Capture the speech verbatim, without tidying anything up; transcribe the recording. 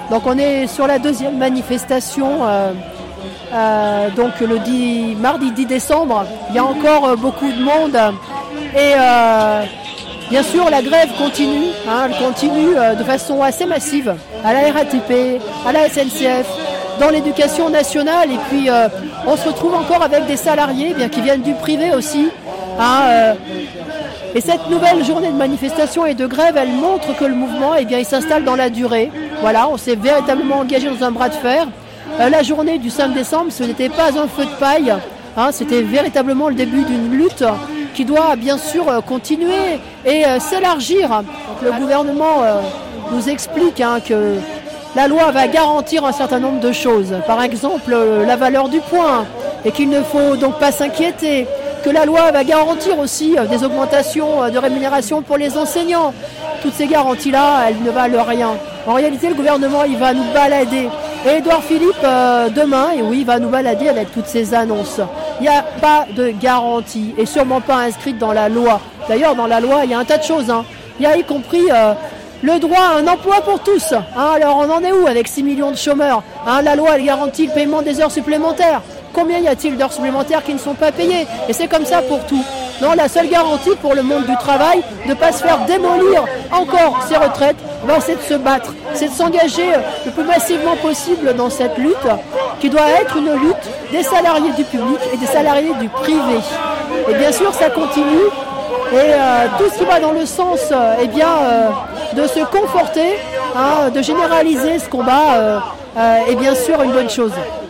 Donc on est sur la deuxième manifestation, euh, euh, donc le dix, mardi dix décembre. Il y a encore euh, beaucoup de monde et euh, bien sûr la grève continue, hein, elle continue euh, de façon assez massive à la R A T P, à la S N C F, dans l'éducation nationale et puis euh, on se retrouve encore avec des salariés bien, qui viennent du privé aussi. Hein, euh, et cette nouvelle journée de manifestation et de grève, elle montre que le mouvement eh bien, il s'installe dans la durée. Voilà, on s'est véritablement engagé dans un bras de fer. Euh, la journée du cinq décembre, ce n'était pas un feu de paille, hein, c'était véritablement le début d'une lutte qui doit bien sûr euh, continuer et euh, s'élargir. Donc, le gouvernement euh, nous explique hein, que la loi va garantir un certain nombre de choses. Par exemple, euh, la valeur du point et qu'il ne faut donc pas s'inquiéter. Que la loi va garantir aussi euh, des augmentations euh, de rémunération pour les enseignants. Toutes ces garanties-là, elles ne valent rien. En réalité, le gouvernement, il va nous balader. Et Édouard Philippe, euh, demain, et oui, il va nous balader avec toutes ces annonces. Il n'y a pas de garantie, et sûrement pas inscrite dans la loi. D'ailleurs, dans la loi, il y a un tas de choses. Hein. Il y a y compris euh, le droit à un emploi pour tous. Hein. Alors, on en est où avec six millions de chômeurs hein. La loi, elle garantit le paiement des heures supplémentaires. Combien y a-t-il d'heures supplémentaires qui ne sont pas payées? Et c'est comme ça pour tout. Non, la seule garantie pour le monde du travail, de ne pas se faire démolir encore ses retraites, ben, c'est de se battre, c'est de s'engager le plus massivement possible dans cette lutte, qui doit être une lutte des salariés du public et des salariés du privé. Et bien sûr, ça continue, et euh, tout ce qui va dans le sens euh, eh bien, euh, de se conforter, hein, de généraliser ce combat, euh, euh, est bien sûr une bonne chose.